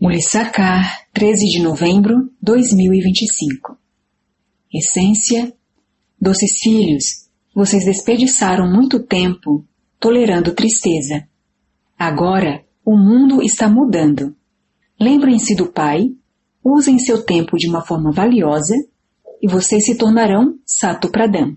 Mulissacar, 13 de novembro 2025. Essência: doces filhos, vocês desperdiçaram muito tempo tolerando tristeza. Agora, o mundo está mudando. Lembrem-se do Pai, usem seu tempo de uma forma valiosa e vocês se tornarão Satopradam.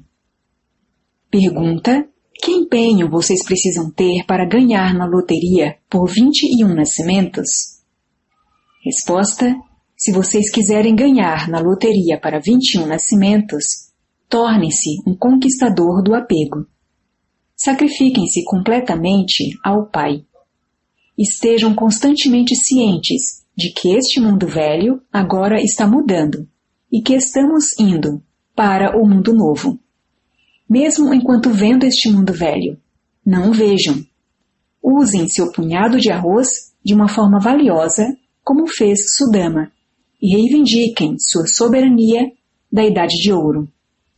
Pergunta: que empenho vocês precisam ter para ganhar na loteria por 21 nascimentos? Resposta: se vocês quiserem ganhar na loteria para 21 nascimentos, tornem-se um conquistador do apego. Sacrifiquem-se completamente ao Pai. Estejam constantemente cientes de que este mundo velho agora está mudando e que estamos indo para o mundo novo. Mesmo enquanto vendo este mundo velho, não o vejam. Usem seu punhado de arroz de uma forma valiosa, como fez Sudama, e reivindiquem sua soberania da Idade de Ouro.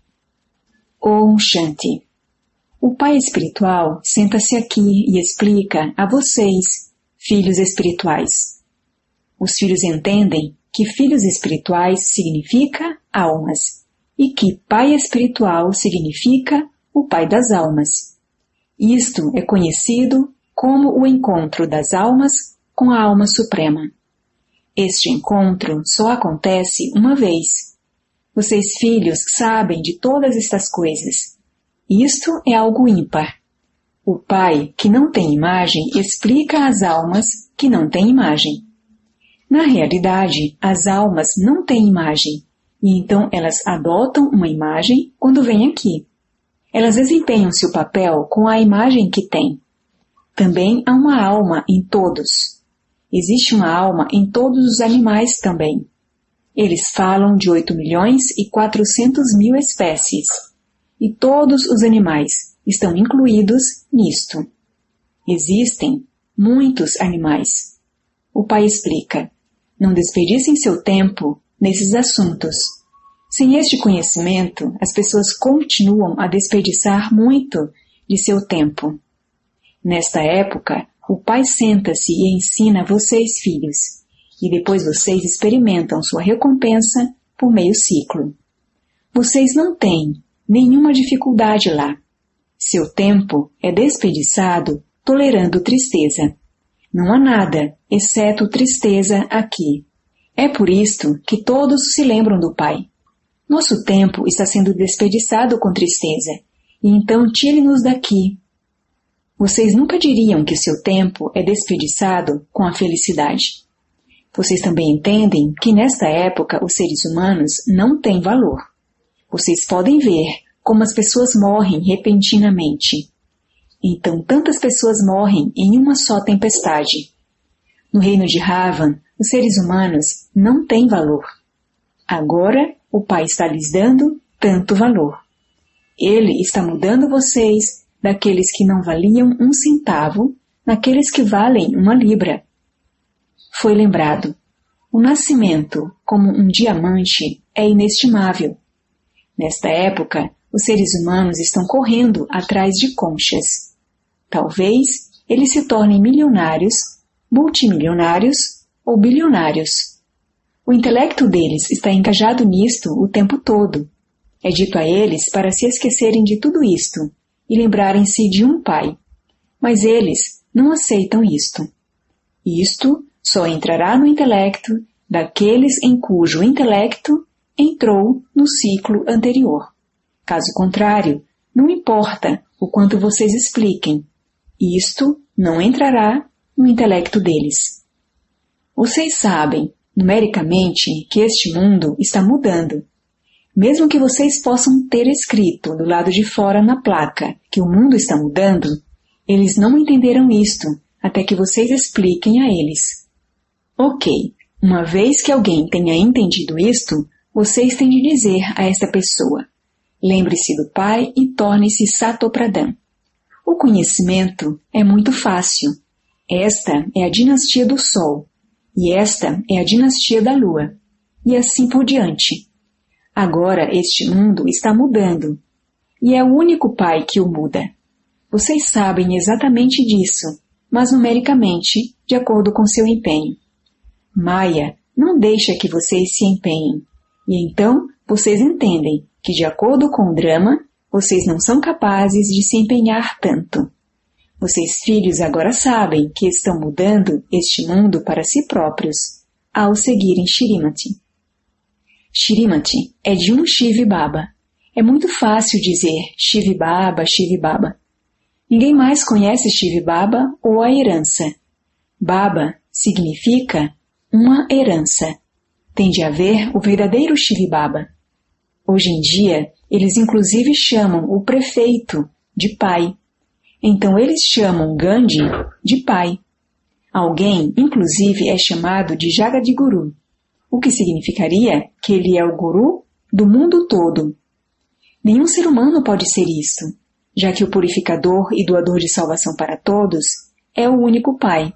Om Shanti. O Pai Espiritual senta-se aqui e explica a vocês, filhos espirituais. Os filhos entendem que filhos espirituais significa almas e que Pai Espiritual significa o Pai das almas. Isto é conhecido como o encontro das almas com a alma suprema. Este encontro só acontece uma vez. Vocês, filhos, sabem de todas estas coisas. Isto é algo ímpar. O Pai, que não tem imagem, explica às almas que não têm imagem. Na realidade, as almas não têm imagem, e então elas adotam uma imagem quando vêm aqui. Elas desempenham seu papel com a imagem que têm. Também há uma alma em todos. Existe uma alma em todos os animais também. Eles falam de 8.400.000 espécies. E todos os animais estão incluídos nisto. Existem muitos animais. O Pai explica: não desperdicem seu tempo nesses assuntos. Sem este conhecimento, as pessoas continuam a desperdiçar muito de seu tempo. Nesta época, o Pai senta-se e ensina a vocês, filhos, e depois vocês experimentam sua recompensa por meio ciclo. Vocês não têm nenhuma dificuldade lá. Seu tempo é desperdiçado tolerando tristeza. Não há nada, exceto tristeza aqui. É por isto que todos se lembram do Pai. Nosso tempo está sendo desperdiçado com tristeza, e então tire-nos daqui. Vocês nunca diriam que seu tempo é desperdiçado com a felicidade. Vocês também entendem que nesta época os seres humanos não têm valor. Vocês podem ver como as pessoas morrem repentinamente. Então tantas pessoas morrem em uma só tempestade. No reino de Ravan, os seres humanos não têm valor. Agora o Pai está lhes dando tanto valor. Ele está mudando vocês daqueles que não valiam um centavo, naqueles que valem uma libra. Foi lembrado: o nascimento, como um diamante, é inestimável. Nesta época, os seres humanos estão correndo atrás de conchas. Talvez eles se tornem milionários, multimilionários ou bilionários. O intelecto deles está encajado nisto o tempo todo. É dito a eles para se esquecerem de tudo isto e lembrarem-se de um Pai. Mas eles não aceitam isto. Isto só entrará no intelecto daqueles em cujo intelecto entrou no ciclo anterior. Caso contrário, não importa o quanto vocês expliquem, isto não entrará no intelecto deles. Vocês sabem, numericamente, que este mundo está mudando. Mesmo que vocês possam ter escrito do lado de fora na placa que o mundo está mudando, eles não entenderam isto até que vocês expliquem a eles. Ok, uma vez que alguém tenha entendido isto, vocês têm de dizer a esta pessoa: lembre-se do Pai e torne-se Satopradam. O conhecimento é muito fácil. Esta é a dinastia do Sol, e esta é a dinastia da Lua, e assim por diante. Agora este mundo está mudando, e é o único Pai que o muda. Vocês sabem exatamente disso, mas numericamente, de acordo com seu empenho. Maya não deixa que vocês se empenhem. E então vocês entendem que, de acordo com o drama, vocês não são capazes de se empenhar tanto. Vocês, filhos, agora sabem que estão mudando este mundo para si próprios, ao seguirem Shrimati. Shrimati é de um Shiv Baba. É muito fácil dizer Shiv Baba, Shiv Baba. Ninguém mais conhece Shiv Baba ou a herança. Baba significa uma herança. Tem de haver o verdadeiro Shiv Baba. Hoje em dia, eles inclusive chamam o prefeito de pai. Então eles chamam Gandhi de pai. Alguém, inclusive, é chamado de Jagadguru, o que significaria que ele é o guru do mundo todo. Nenhum ser humano pode ser isto, já que o purificador e doador de salvação para todos é o único pai.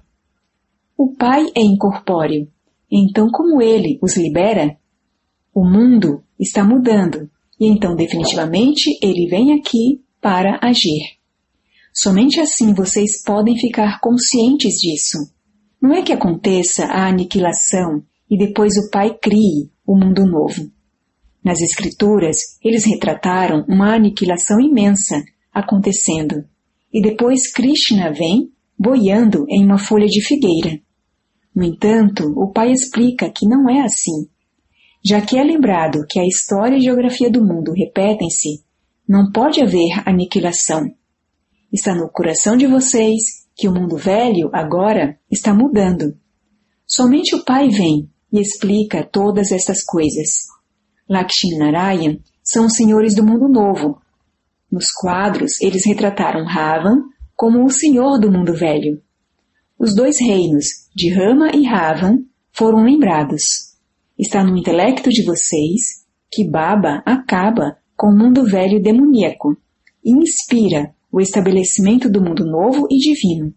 O pai é incorpóreo, então como ele os libera, o mundo está mudando, e então definitivamente ele vem aqui para agir. Somente assim vocês podem ficar conscientes disso. Não é que aconteça a aniquilação e depois o Pai crie o mundo novo. Nas Escrituras, eles retrataram uma aniquilação imensa acontecendo, e depois Krishna vem boiando em uma folha de figueira. No entanto, o Pai explica que não é assim. Já que é lembrado que a história e geografia do mundo repetem-se, não pode haver aniquilação. Está no coração de vocês que o mundo velho agora está mudando. Somente o Pai vem e explica todas estas coisas. Lakshmi Narayan são os senhores do mundo novo. Nos quadros, eles retrataram Ravan como o senhor do mundo velho. Os dois reinos, de Rama e Ravan, foram lembrados. Está no intelecto de vocês que Baba acaba com o mundo velho demoníaco e inspira o estabelecimento do mundo novo e divino.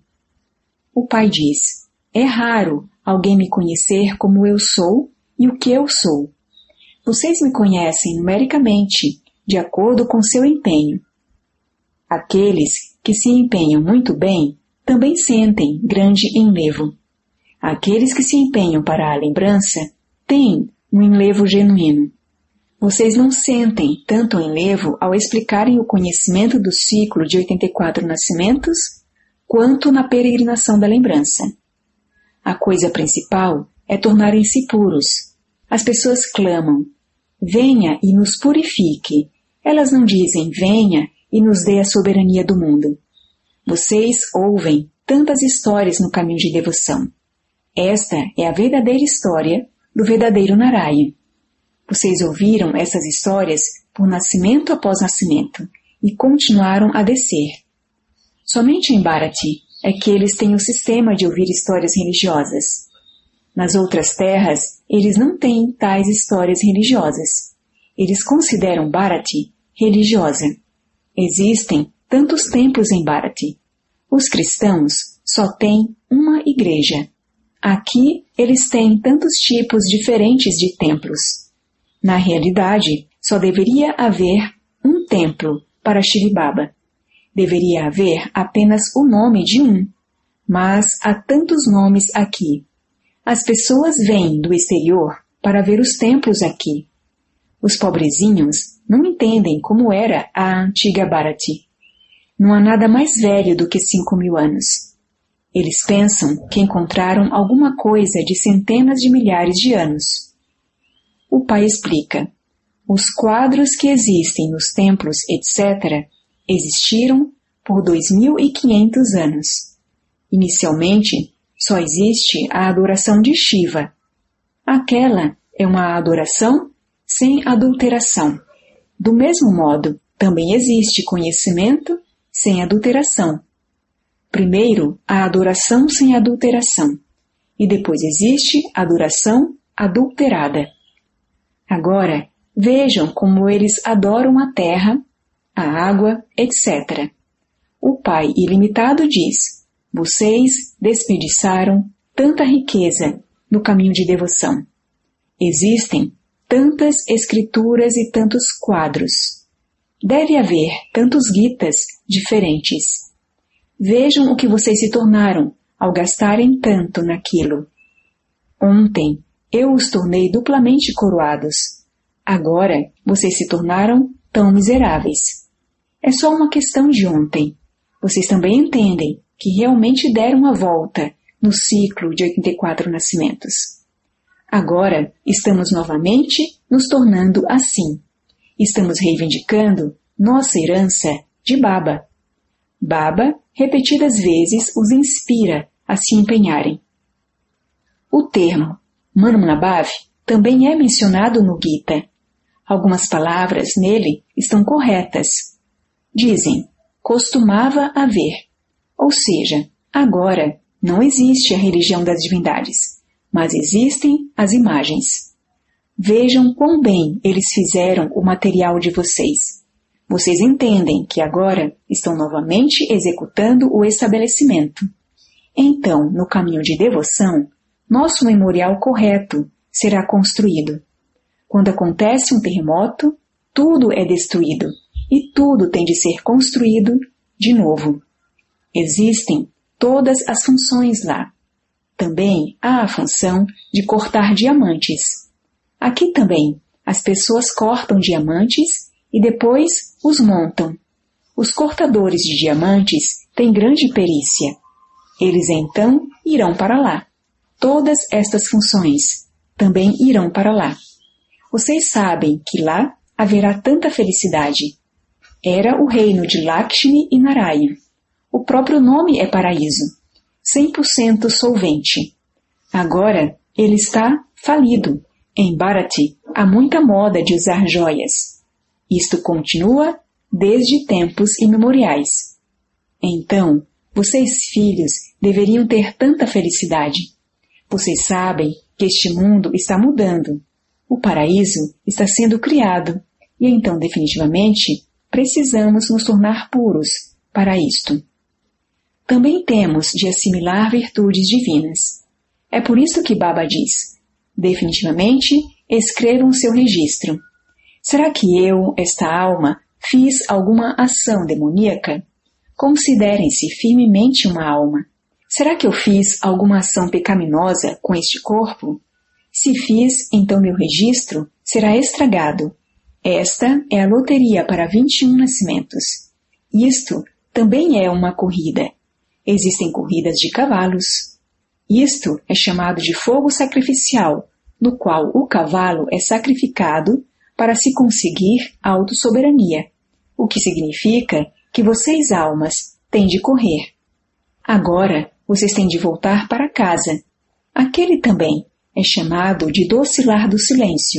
O Pai diz, é raro alguém me conhecer como eu sou e o que eu sou. Vocês me conhecem numericamente, de acordo com seu empenho. Aqueles que se empenham muito bem também sentem grande enlevo. Aqueles que se empenham para a lembrança têm um enlevo genuíno. Vocês não sentem tanto enlevo ao explicarem o conhecimento do ciclo de 84 nascimentos, quanto na peregrinação da lembrança. A coisa principal é tornarem-se puros. As pessoas clamam, venha e nos purifique. Elas não dizem, venha e nos dê a soberania do mundo. Vocês ouvem tantas histórias no caminho de devoção. Esta é a verdadeira história do verdadeiro Narayan. Vocês ouviram essas histórias por nascimento após nascimento e continuaram a descer. Somente em Bharati é que eles têm o sistema de ouvir histórias religiosas. Nas outras terras, eles não têm tais histórias religiosas. Eles consideram Bharati religiosa. Existem tantos templos em Bharati. Os cristãos só têm uma igreja. Aqui, eles têm tantos tipos diferentes de templos. Na realidade, só deveria haver um templo para Shiv Baba. Deveria haver apenas o nome de um, mas há tantos nomes aqui. As pessoas vêm do exterior para ver os templos aqui. Os pobrezinhos não entendem como era a antiga Bharati. Não há nada mais velho do que 5.000 anos. Eles pensam que encontraram alguma coisa de centenas de milhares de anos. O Pai explica. Os quadros que existem nos templos, etc., existiram por 2.500 anos. Inicialmente, só existe a adoração de Shiva. Aquela é uma adoração sem adulteração. Do mesmo modo, também existe conhecimento sem adulteração. Primeiro, a adoração sem adulteração, e depois existe a adoração adulterada. Agora, vejam como eles adoram a terra, a água, etc. O Pai ilimitado diz, vocês desperdiçaram tanta riqueza no caminho de devoção. Existem tantas escrituras e tantos quadros. Deve haver tantos gitas diferentes. Vejam o que vocês se tornaram ao gastarem tanto naquilo. Ontem eu os tornei duplamente coroados. Agora vocês se tornaram tão miseráveis. É só uma questão de ontem. Vocês também entendem que realmente deram a volta no ciclo de 84 nascimentos. Agora estamos novamente nos tornando assim. Estamos reivindicando nossa herança de Baba. Baba, repetidas vezes, os inspira a se empenharem. O termo Manmanabhav também é mencionado no Gita. Algumas palavras nele estão corretas. Dizem, costumava haver, ou seja, agora não existe a religião das divindades, mas existem as imagens. Vejam quão bem eles fizeram o material de vocês. Vocês entendem que agora estão novamente executando o estabelecimento. Então, no caminho de devoção, nosso memorial correto será construído. Quando acontece um terremoto, tudo é destruído e tudo tem de ser construído de novo. Existem todas as funções lá. Também há a função de cortar diamantes. Aqui também, as pessoas cortam diamantes e depois os montam. Os cortadores de diamantes têm grande perícia. Eles então irão para lá. Todas estas funções também irão para lá. Vocês sabem que lá haverá tanta felicidade. Era o reino de Lakshmi e Narayana. O próprio nome é paraíso. 100% solvente. Agora ele está falido. Em Bharati há muita moda de usar joias. Isto continua desde tempos imemoriais. Então, vocês filhos deveriam ter tanta felicidade. Vocês sabem que este mundo está mudando. O paraíso está sendo criado. E então, definitivamente, precisamos nos tornar puros para isto. Também temos de assimilar virtudes divinas. É por isso que Baba diz, definitivamente, escrevam seu registro. Será que eu, esta alma, fiz alguma ação demoníaca? Considerem-se firmemente uma alma. Será que eu fiz alguma ação pecaminosa com este corpo? Se fiz, então meu registro será estragado. Esta é a loteria para 21 nascimentos. Isto também é uma corrida. Existem corridas de cavalos. Isto é chamado de fogo sacrificial, no qual o cavalo é sacrificado para se conseguir autossoberania, o que significa que vocês, almas, têm de correr. Agora, vocês têm de voltar para casa. Aquele também é chamado de docilar do silêncio.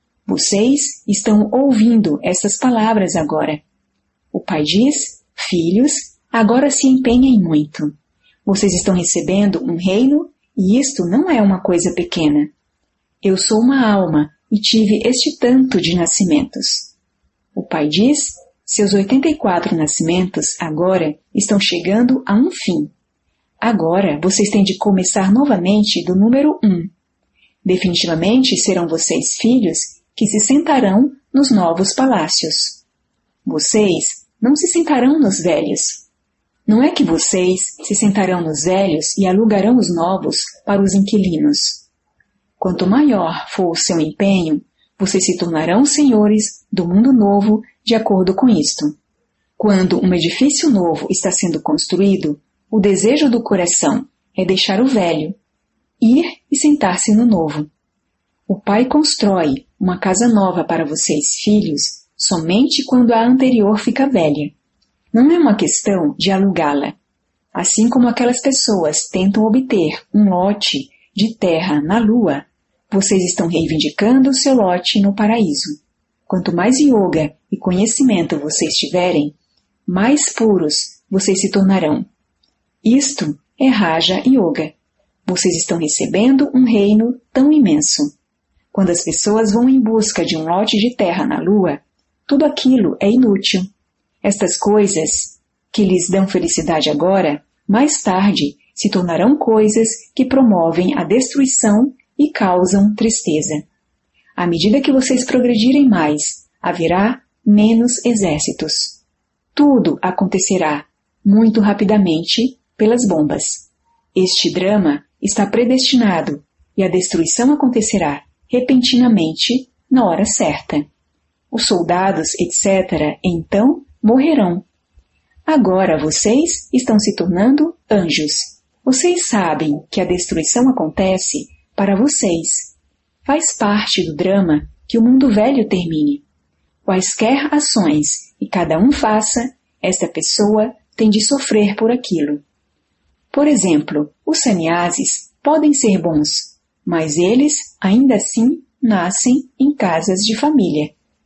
Vocês estão ouvindo essas palavras agora. O pai diz, filhos, agora se empenhem muito. Vocês estão recebendo um reino e isto não é uma coisa pequena. Eu sou uma alma e tive este tanto de nascimentos. O pai diz, seus 84 nascimentos agora estão chegando a um fim. Agora vocês têm de começar novamente do número 1. Definitivamente serão vocês filhos que se sentarão nos novos palácios. Vocês não se sentarão nos velhos. Não é que vocês se sentarão nos velhos e alugarão os novos para os inquilinos. Quanto maior for o seu empenho, vocês se tornarão senhores do mundo novo de acordo com isto. Quando um edifício novo está sendo construído, o desejo do coração é deixar o velho, ir e sentar-se no novo. O pai constrói uma casa nova para vocês, filhos, somente quando a anterior fica velha. Não é uma questão de alugá-la. Assim como aquelas pessoas tentam obter um lote de terra na lua, vocês estão reivindicando o seu lote no paraíso. Quanto mais yoga e conhecimento vocês tiverem, mais puros vocês se tornarão. Isto é Raja Yoga. Vocês estão recebendo um reino tão imenso. Quando as pessoas vão em busca de um lote de terra na lua, tudo aquilo é inútil. Estas coisas que lhes dão felicidade agora, mais tarde se tornarão coisas que promovem a destruição e causam tristeza. À medida que vocês progredirem mais, haverá menos exércitos. Tudo acontecerá muito rapidamente pelas bombas. Este drama está predestinado e a destruição acontecerá repentinamente na hora certa. Os soldados, etc., então morrerão. Agora vocês estão se tornando anjos. Vocês sabem que a destruição acontece para vocês. Faz parte do drama que o mundo velho termine. Quaisquer ações que cada um faça, esta pessoa tem de sofrer por aquilo. Por exemplo, os sannyasis podem ser bons, mas eles, ainda assim, nascem em casas de família.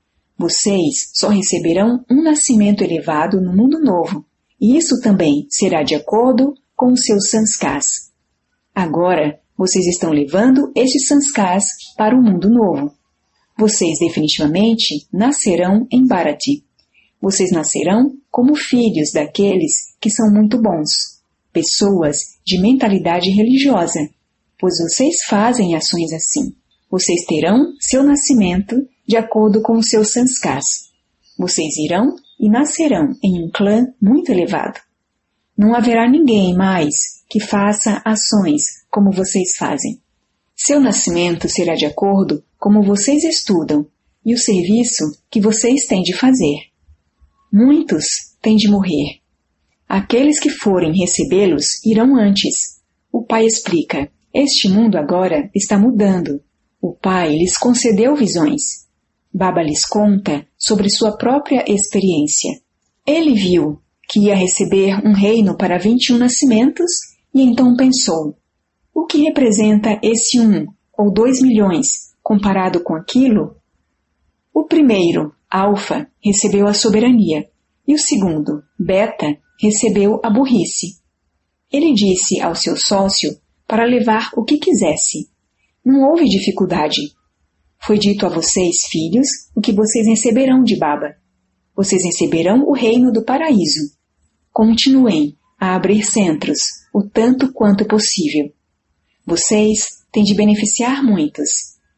Vocês só receberão um nascimento elevado no mundo novo, e isso também será de acordo com os seus sanskars. Agora, vocês estão levando estes sanskars para o mundo novo. Vocês definitivamente nascerão em Bharati. Vocês nascerão como filhos daqueles que são muito bons, pessoas de mentalidade religiosa, pois vocês fazem ações assim. Vocês terão seu nascimento de acordo com os seus sanskars. Vocês irão e nascerão em um clã muito elevado. Não haverá ninguém mais que faça ações como vocês fazem. Seu nascimento será de acordo como vocês estudam e o serviço que vocês têm de fazer. Muitos têm de morrer. Aqueles que forem recebê-los irão antes. O pai explica: este mundo agora está mudando. O pai lhes concedeu visões. Baba lhes conta sobre sua própria experiência. Ele viu que ia receber um reino para 21 nascimentos e então pensou: o que representa esse 1 ou 2 milhões comparado com aquilo? O primeiro, Alfa, recebeu a soberania e o segundo, Beta, recebeu a burrice. Ele disse ao seu sócio para levar o que quisesse. Não houve dificuldade. Foi dito a vocês, filhos, o que vocês receberão de Baba. Vocês receberão o reino do paraíso. Continuem a abrir centros, o tanto quanto possível. Vocês têm de beneficiar muitos.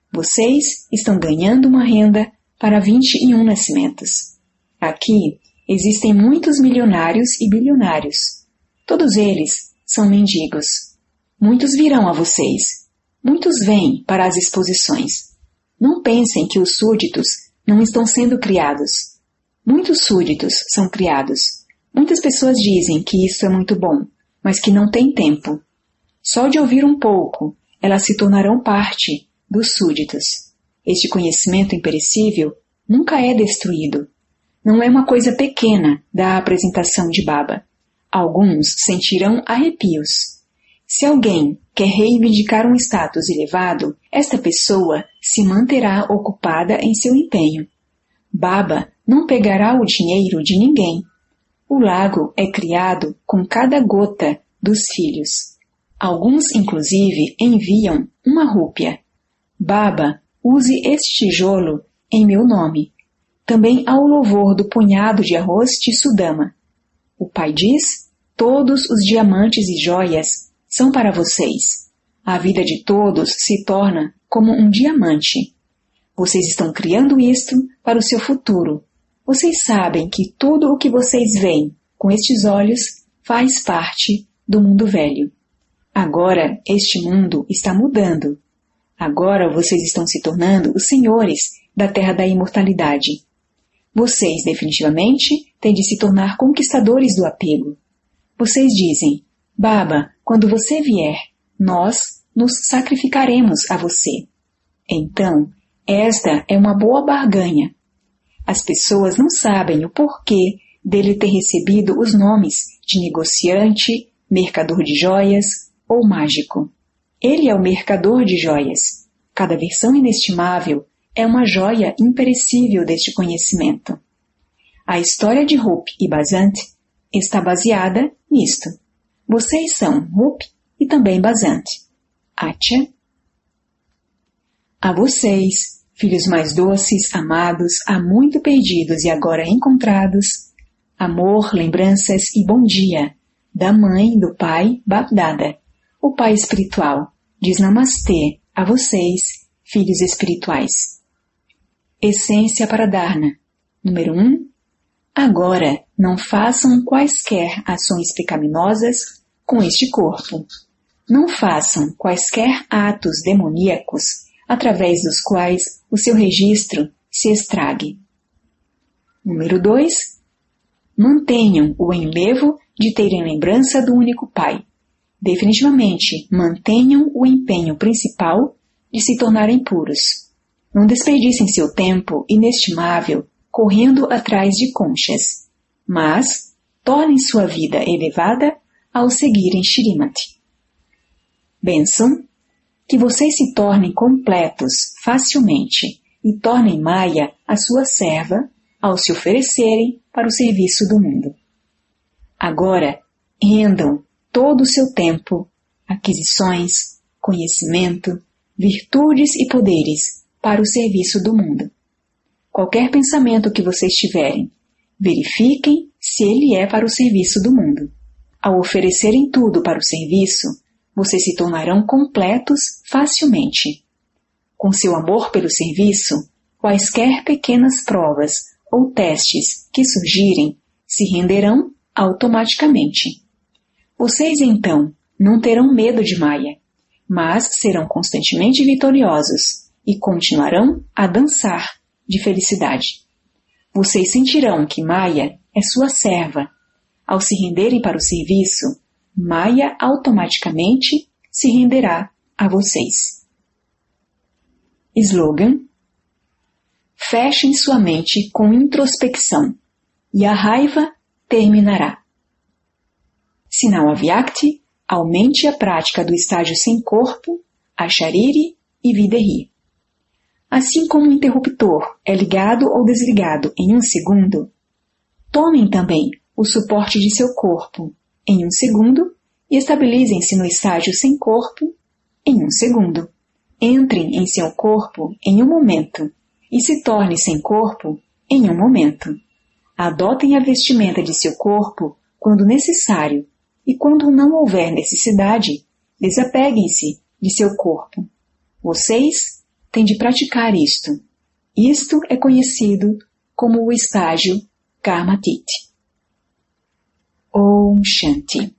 Vocês estão ganhando uma renda para 21 nascimentos. Aqui existem muitos milionários e bilionários. Todos eles são mendigos. Muitos virão a vocês. Muitos vêm para as exposições. Não pensem que os súditos não estão sendo criados. Muitos súditos são criados. Muitas pessoas dizem que isso é muito bom, mas que não têm tempo. Só de ouvir um pouco, elas se tornarão parte dos súditos. Este conhecimento imperecível nunca é destruído. Não é uma coisa pequena da apresentação de Baba. Alguns sentirão arrepios. Se alguém quer reivindicar um status elevado, esta pessoa se manterá ocupada em seu empenho. Baba não pegará o dinheiro de ninguém. O lago é criado com cada gota dos filhos. Alguns, inclusive, enviam uma rúpia. Baba, use este tijolo em meu nome. Também há o louvor do punhado de arroz de Sudama. O pai diz: todos os diamantes e joias são para vocês. A vida de todos se torna como um diamante. Vocês estão criando isto para o seu futuro. Vocês sabem que tudo o que vocês veem com estes olhos faz parte do mundo velho. Agora este mundo está mudando. Agora vocês estão se tornando os senhores da terra da imortalidade. Vocês definitivamente têm de se tornar conquistadores do apego. Vocês dizem: Baba, quando você vier, nós nos sacrificaremos a você. Então, esta é uma boa barganha. As pessoas não sabem o porquê dele ter recebido os nomes de negociante, mercador de joias ou mágico. Ele é o mercador de joias. Cada versão inestimável é uma joia imperecível deste conhecimento. A história de Rup e Basant está baseada nisto. Vocês são Rup e também Basant. Atya. A vocês, filhos mais doces, amados, há muito perdidos e agora encontrados, amor, lembranças e bom dia, da mãe, do pai, Babdada, o pai espiritual, diz Namastê a vocês, filhos espirituais. Essência para Dharna. Número 1. Agora, não façam quaisquer ações pecaminosas com este corpo. Não façam quaisquer atos demoníacos através dos quais o seu registro se estrague. Número 2. Mantenham o enlevo de terem lembrança do único Pai. Definitivamente, mantenham o empenho principal de se tornarem puros. Não desperdicem seu tempo inestimável correndo atrás de conchas, mas tornem sua vida elevada ao seguirem Shrimati. Bênção, que vocês se tornem completos facilmente e tornem Maya a sua serva ao se oferecerem para o serviço do mundo. Agora, rendam todo o seu tempo, aquisições, conhecimento, virtudes e poderes para o serviço do mundo. Qualquer pensamento que vocês tiverem, verifiquem se ele é para o serviço do mundo. Ao oferecerem tudo para o serviço, vocês se tornarão completos facilmente. Com seu amor pelo serviço, quaisquer pequenas provas ou testes que surgirem se renderão automaticamente. Vocês, então, não terão medo de Maya, mas serão constantemente vitoriosos e continuarão a dançar de felicidade. Vocês sentirão que Maya é sua serva. Ao se renderem para o serviço, Maya automaticamente se renderá a vocês. Slogan: fechem sua mente com introspecção e a raiva terminará. Sinal Avyakti: aumente a prática do estágio sem corpo, Achariri e Videhi. Assim como o interruptor é ligado ou desligado em 1 segundo, tomem também o suporte de seu corpo em 1 segundo e estabilizem-se no estágio sem corpo em 1 segundo. Entrem em seu corpo em 1 momento e se torne sem corpo em 1 momento. Adotem a vestimenta de seu corpo quando necessário e quando não houver necessidade, desapeguem-se de seu corpo. Vocês têm de praticar isto. Isto é conhecido como o estágio Karmatiti. Om Shanti.